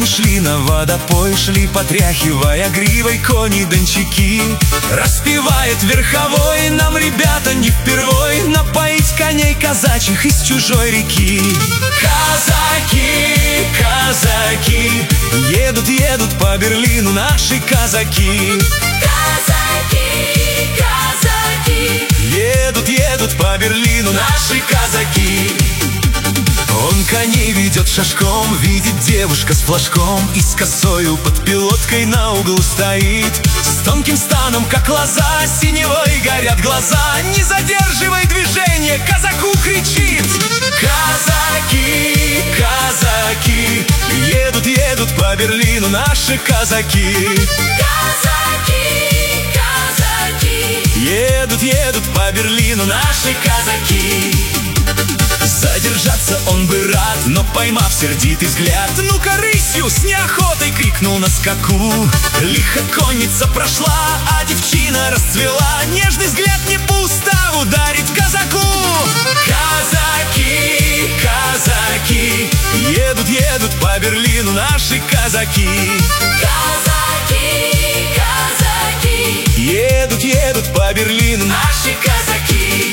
шли на водопой, шли, потряхивая гривой кони дончаки. Распевает верховой, нам, ребята, не впервой напоить коней казачьих из чужой реки. Казаки, казаки, едут, едут по Берлину наши казаки. Казаки, казаки, едут, едут по Берлину наши казаки. Он коней ведет шашком, видит девушка с флажком, и с косою под пилоткой на углу стоит. С тонким станом, как лоза, синевой горят глаза. Не задерживай движение, казаку кричит. Казаки, казаки, едут, едут по Берлину наши казаки. казаки, казаки, едут, едут по Берлину наши казаки. Задержаться он бы рад, но поймав сердитый взгляд, ну-ка рысью с неохотой крикнул на скаку. Лихо конница прошла, а девчина расцвела. Нежный взгляд не по уставу дарит казаку. Казаки, казаки, едут, едут по Берлину наши казаки. казаки, казаки, едут, едут по Берлину наши казаки.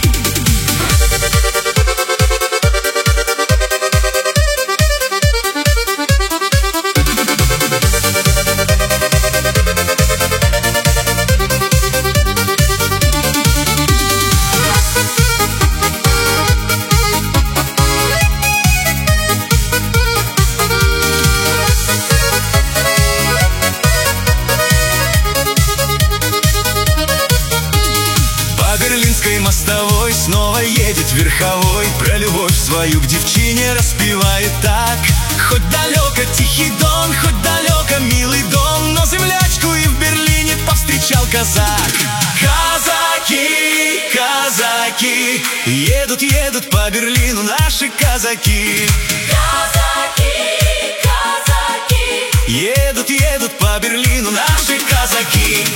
Мостовой снова едет верховой, про любовь свою к девчине распевает так. Хоть далеко тихий дон, хоть далеко милый дом, но землячку и в Берлине повстречал казак. Казаки, казаки, едут, едут по Берлину наши казаки. казаки, казаки, едут, едут по Берлину наши казаки.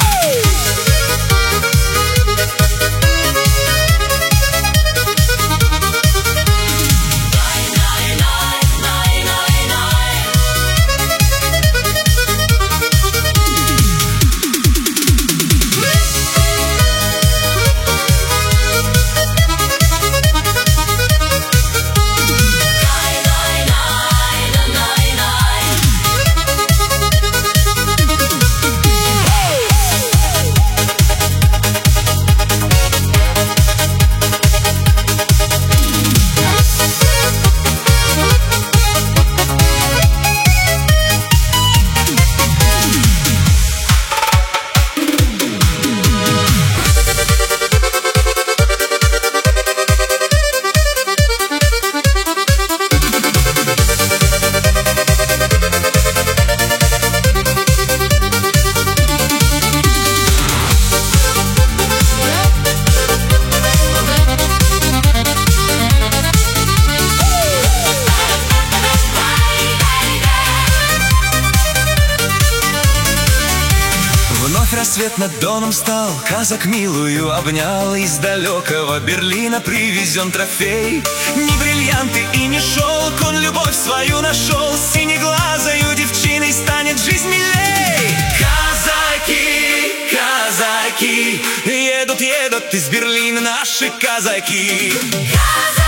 Рассвет над доном стал, казак милую обнял. Из далекого Берлина привезен трофей. Не бриллианты и не шелк, он любовь свою нашел. С синеглазою девчиной станет жизнь милей. Казаки, казаки, едут, едут из Берлина наши казаки. казаки.